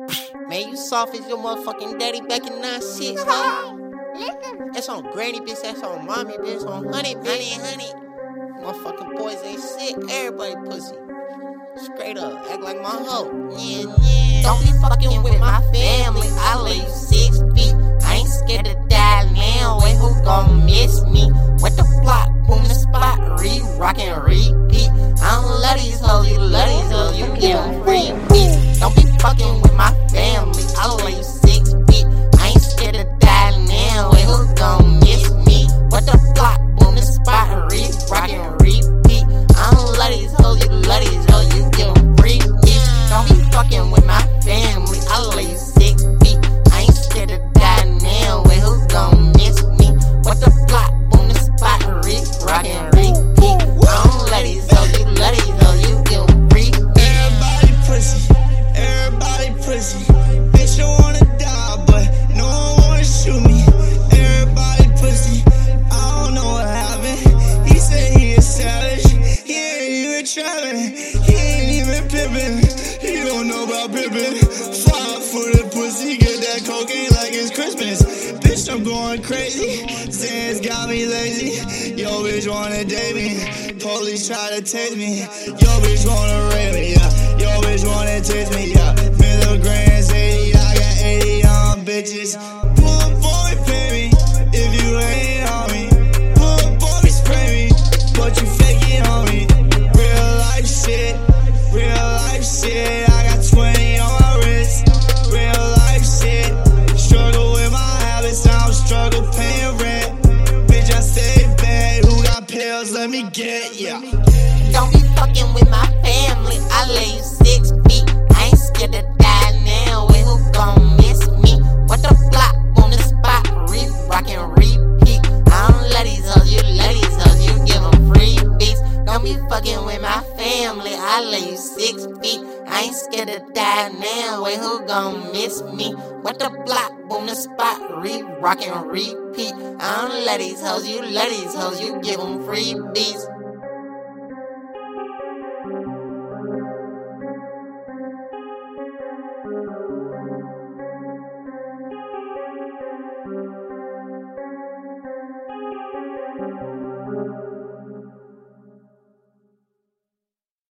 Man, you soft as your motherfucking daddy back in 96, huh? That's on granny, bitch. That's on mommy, bitch. On honey, bitch. Honey. Motherfucking boys ain't sick. Everybody pussy. Straight up. Act like my hoe. Yeah. Don't be fucking with my family. I lay you 6 feet. I ain't scared to die now. Wait, who gon' miss me? What the block? Boom the spot. Re-rock and repeat. I don't love these hoes. You love these hoes. You give them free beats. Don't be fucking with my family. I lay you 6 feet. I ain't scared to die now. Wait, who gon' miss me? What the block? Boom the spot. Re-rock and repeat. I don't love these hoes. You love these hoes. You give them free beats. Don't be fucking with my family. I lay you 6 feet. I ain't scared to die now. Wait, who gon' miss me? What the block? Boom the spot. Re-rock and repeat. I don't love these hoes. You love these hoes. You give them free beats. Everybody pussy. Everybody pussy. Bitch, I wanna die, but no one wanna shoot me. Everybody pussy. I don't know what happened. He said he a savage. He ain't even trapping. He ain't even pimping. He don't know about pimping. 5-footed pussy, get that cocaine like it's Christmas. Bitch, I'm going crazy. Zans got me lazy. Yo, bitch wanna date me. Police try to take me. Yo, bitch wanna rape me, yeah. Yo, bitch wanna taste me, yeah. Milligrams 80, I got 80 on bitches. Pull up for me, pay me. If you ain't on me, pull up for me, spray me. But you fake it on me. Real life shit, real life shit. I got 20 on my wrist. Real life shit. Struggle with my habits, now I'm struggle paying rent. Bitch, I stay bad. Who got pills? Let me get, yeah. Don't be fucking with my family. I lay you 6 feet. I ain't scared to die now. Wait, who gon' miss me? What the block? On the spot. Re-rock and repeat. I don't love these hoes. You love these hoes. You give them free beats. Don't be fucking with my family. I lay you 6 feet. I ain't scared to die now. Wait, who gon' miss me? What the block? Boom the spot. Re-rock and repeat. I don't love these hoes. You love these hoes. You give them free beats.